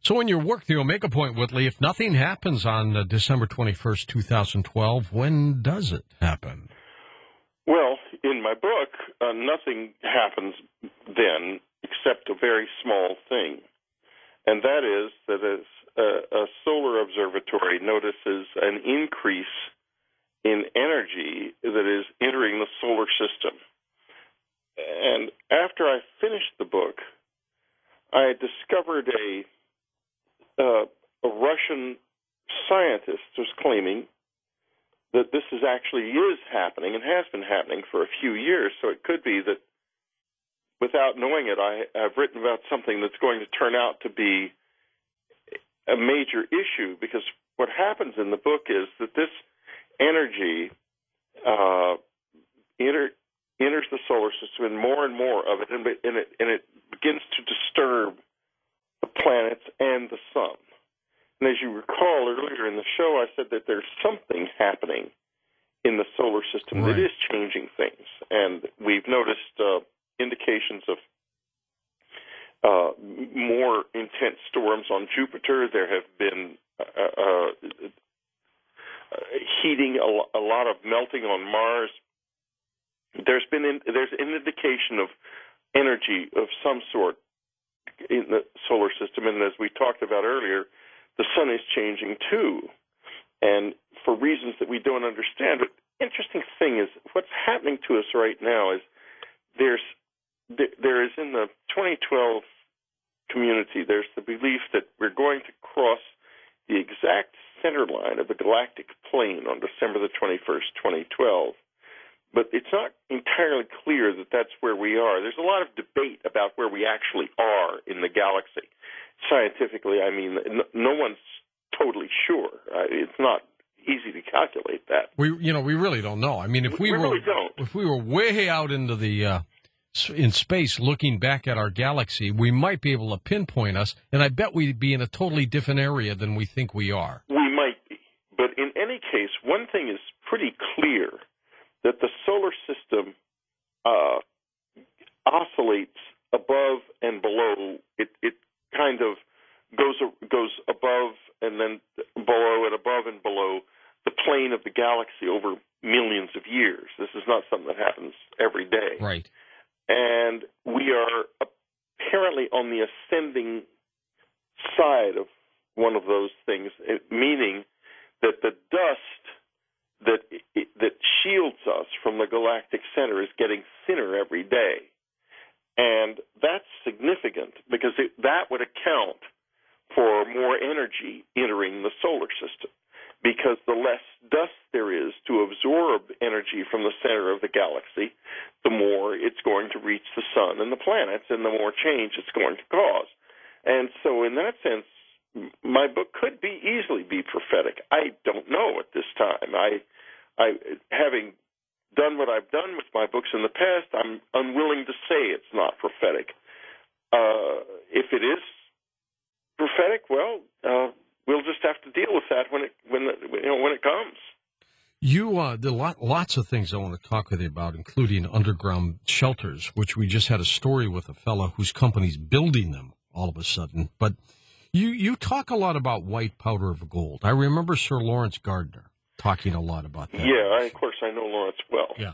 So in your work, the Omega Point, Whitley, if nothing happens on December 21st, 2012, when does it happen? Well, in my book, nothing happens then except a very small thing, and that is that as a solar observatory notices an increase in energy that is entering the solar system. And after I finished the book, I discovered a Russian scientist was claiming that this is happening and has been happening for a few years. So it could be that without knowing it, I've written about something that's going to turn out to be a major issue, because what happens in the book is that this energy enters the solar system, and more of it, and it begins to disturb the planets and the sun. And as you recall earlier in the show, I said that there's something happening in the solar system that is changing things, and we've noticed indications of more intense storms on Jupiter. There have been heating, a lot of melting on Mars. There's an indication of energy of some sort in the solar system, and as we talked about earlier, the sun is changing too, and for reasons that we don't understand. But the interesting thing is what's happening to us right now is there is in the 2012 community, there's the belief that we're going to cross the exact center line of the galactic plane on December the 21st, 2012. But it's not entirely clear that that's where we are. There's a lot of debate about where we actually are in the galaxy. Scientifically, I mean, no one's totally sure. It's not easy to calculate that. We really don't know. I mean, if we were way out into the in space looking back at our galaxy, we might be able to pinpoint us, and I bet we'd be in a totally different area than we think we are. We might be. But in any case, one thing is pretty clear, that the solar system oscillates above and below. It kind of goes above and then below and above and below the plane of the galaxy over millions of years. This is not something that happens every day. Right. And we are apparently on the ascending side of one of those things, meaning that the dust that shields us from the galactic center is getting thinner every day. And that's significant because that would account for more energy entering the solar system, because the less dust there is to absorb energy from the center of the galaxy, the more it's going to reach the sun and the planets, and the more change it's going to cause. And so in that sense, my book could easily be prophetic. I don't know at this time. I having done what I've done with my books in the past, I'm unwilling to say it's not prophetic. If it is prophetic, well, we'll just have to deal with that when it comes. There are lots of things I want to talk with you about, including underground shelters, which we just had a story with a fellow whose company's building them all of a sudden. But you talk a lot about white powder of gold. I remember Sir Lawrence Gardner talking a lot about that. Yeah, of course I know Lawrence well. Yeah.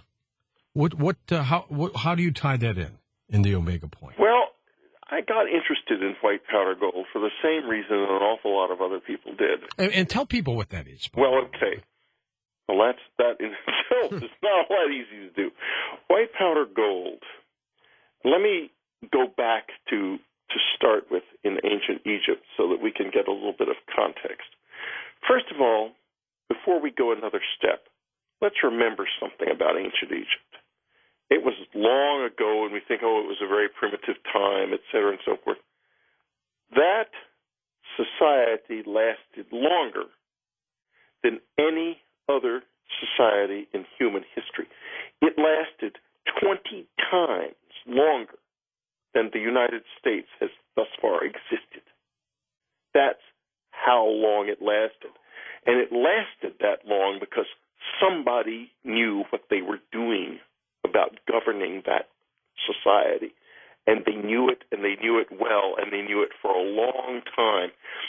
How do you tie that in the Omega Point? Well, I got interested in white powder gold for the same reason an awful lot of other people did. And tell people what that is. Well, okay. Well, that in itself is not a lot easy to do. White powder gold. Let me go back to start with in ancient Egypt so that we can get a little bit of context. First of all, before we go another step, let's remember something about ancient Egypt. It was long ago, and we think, it was a very primitive time, et cetera, and so forth. That society lasted longer than any other society in human history. It lasted 20 times longer than the United States has thus far existed. That's how long it lasted. And it lasted that long because somebody knew what they were doing about governing that society. And they knew it, and they knew it well, and they knew it for a long time.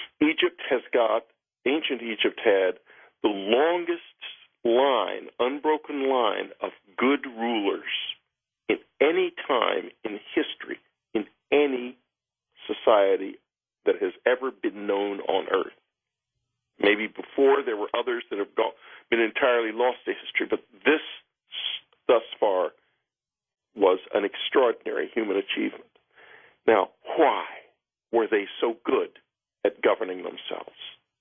Ancient Egypt had the longest line, unbroken line of good rulers in any time in history, in any society that has ever been known on earth. Maybe before there were others that have been entirely lost to history, but this, thus far, was an extraordinary human achievement. Now, why were they so good at governing themselves?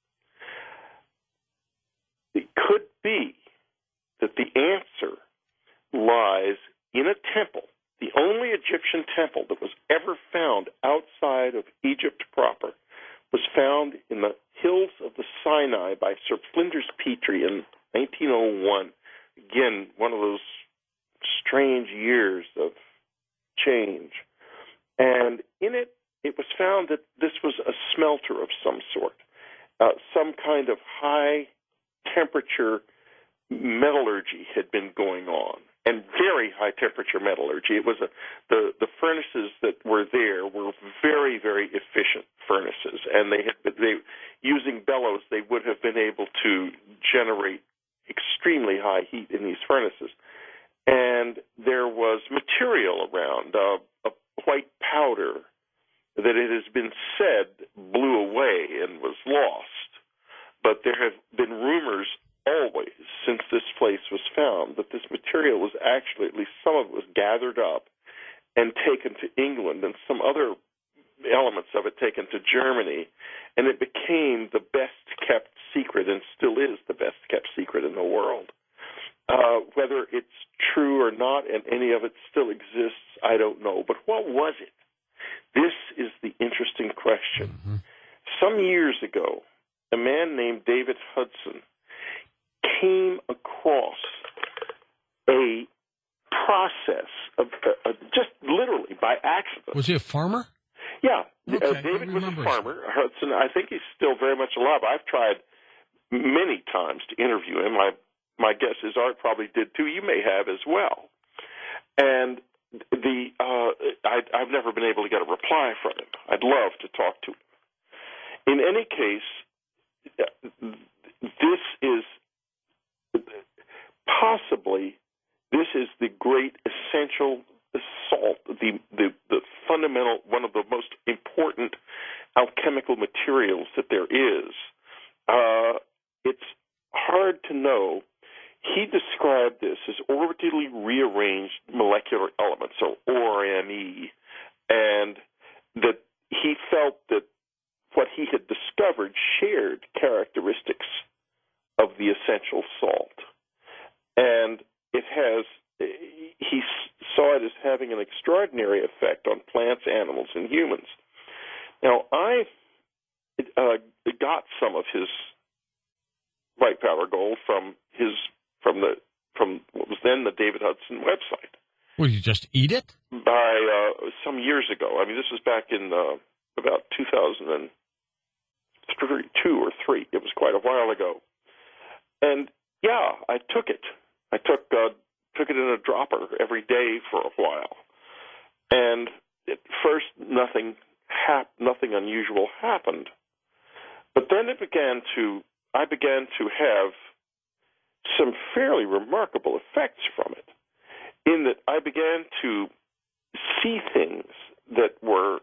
It could be that the answer lies in a temple, the only Egyptian temple that was ever found outside of Egypt proper, was found in the hills of the Sinai by Sir Flinders Petrie in 1901. Again, one of those strange years of change. And in it, it was found that this was a smelter of some sort, some kind of high-temperature metallurgy had been going on, and very high-temperature metallurgy. It was the furnaces that were there were very, very efficient furnaces, and they using bellows, they would have been able to generate extremely high heat in these furnaces. And there was material around, a white powder that it has been said blew away and was lost. But there have been rumors always since this place was found that this material was actually, at least some of it was gathered up and taken to England, and some other elements of it taken to Germany, and it became the best-kept secret, and still is the best-kept secret in the world. Whether it's true or not, and any of it still exists, I don't know. But what was it? This is the interesting question. Mm-hmm. Some years ago, a man named David Hudson came across a process of just literally by accident. Was he a farmer? Yeah. Okay, David was a farmer. Hudson, I think he's still very much alive. I've tried many times to interview him. My guess is Art probably did too. You may have as well. And I've never been able to get a reply from him. I'd love to talk to him. In any case, this is the great essential salt, the fundamental, one of the most important alchemical materials that there is. It's hard to know. He described this as orbitally rearranged molecular elements, so ORME, and that he felt that what he had discovered shared characteristics of the essential salt. And he saw it as having an extraordinary effect on plants, animals, and humans. Now, I got some of his white powder gold from what was then the David Hudson website. Well, you just eat it? By some years ago. I mean, this was back in about 2002 or 3. It was quite a while ago. And yeah, I took it. I took it in a dropper every day for a while. And at first, nothing unusual happened. But then I began to have some fairly remarkable effects from it, in that I began to see things that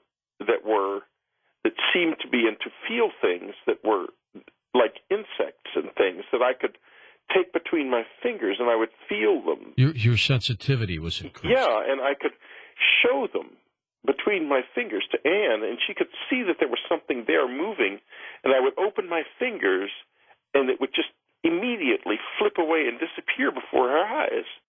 seemed to be, and to feel things that were like insects and things that I could take between my fingers, and I would feel them. Your sensitivity was increased. Yeah, and I could show them between my fingers to Anne, and she could see that there was something there moving, and I would open my fingers, and it would just immediately flip away and disappear before her eyes.